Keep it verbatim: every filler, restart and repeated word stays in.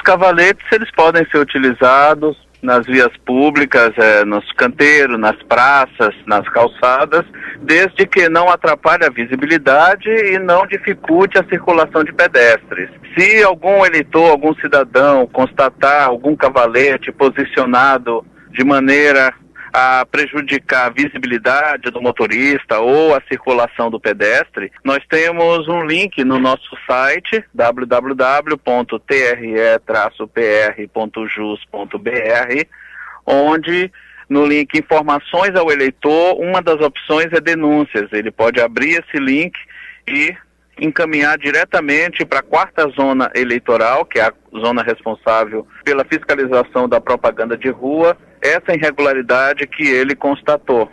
cavaletes, eles podem ser utilizados nas vias públicas, é, nos canteiros, nas praças, nas calçadas, desde que não atrapalhe a visibilidade e não dificulte a circulação de pedestres. Se algum eleitor, algum cidadão constatar algum cavalete posicionado de maneira a prejudicar a visibilidade do motorista ou a circulação do pedestre, nós temos um link no nosso site w w w ponto t r e traço p r ponto jus ponto b r, onde no link Informações ao Eleitor, uma das opções é denúncias. Ele pode abrir esse link e encaminhar diretamente para a quarta zona eleitoral, que é a zona responsável pela fiscalização da propaganda de rua, essa irregularidade que ele constatou.